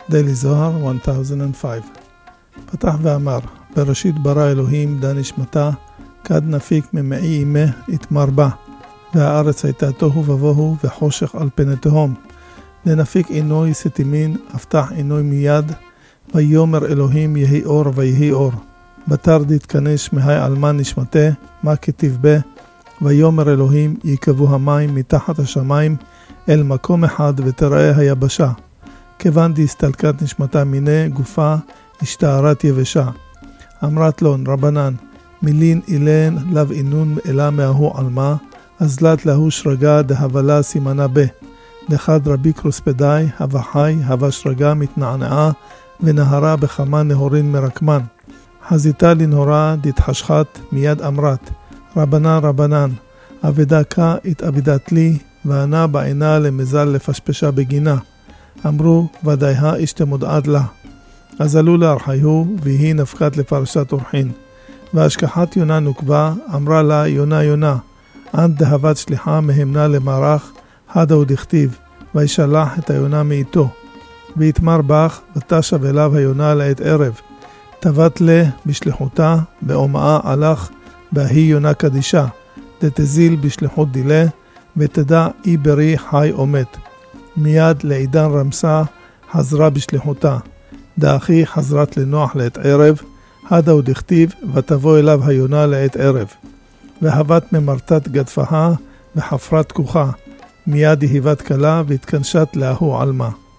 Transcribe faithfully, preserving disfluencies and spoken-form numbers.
דיילי זוהר אלף וחמש. פתח ואמר, בראשית ברא אלוהים דה נשמתה, כד נפיק ממעי אימה התמרבה, והארץ הייתה תוהו ובוהו וחושך על פני תהום. לנפיק עינוי סתימין, הפתח עינוי מיד, ויומר אלוהים יהי אור ויהי אור. בתר דתכנש מהי אלמן נשמתה, מה כתיב בה, ויומר אלוהים יקבו המים מתחת השמיים אל מקום אחד ותראה היבשה. כיוון דהסתלקת נשמתה מיני גופה השתערת יבשה. אמרת לון רבנן, מילין אילן לב אינון אלה מההו עלמה, אזלת להו שרגה דהבלה סימנה בה. דחד רבי קרוספדאי, הווה חי, הווה שרגה מתנענעה, ונהרה בכמה נהורין מרקמן. חזיתה לנהורה דתחשחת מיד אמרת, רבנן רבנן, אבדה כה התאבדת לי, וענה בעינה למזל לפשפשה בגינה. אמרו, ודאיה אשתמודעד לה. אז עלו להרחיו, והיא נפקת לפרשת אורחין. והשכחת יונה נוקבה, אמרה לה יונה יונה, עד דהבת שליחה מהמנה למערך, הדאו דכתיב, וישלח את היונה מאיתו. ויתמר בך, ותשב אליו היונה לעת ערב. תבת לה בשליחותה, באומאה הלך, בהיא יונה קדישה, דתזיל בשליחות דילה, ותדע אי ברי חי עומת. מיד לעידן רמסה, חזרה בשליחותה. דאחי חזרת לנוח לעת ערב, הדאו דכתיב, ותבוא אליו היונה לעת ערב. והבת ממרתת גדפها, וחפרת כוחה. מיד היא היבת קלה, והתכנשת לאהו עלמה.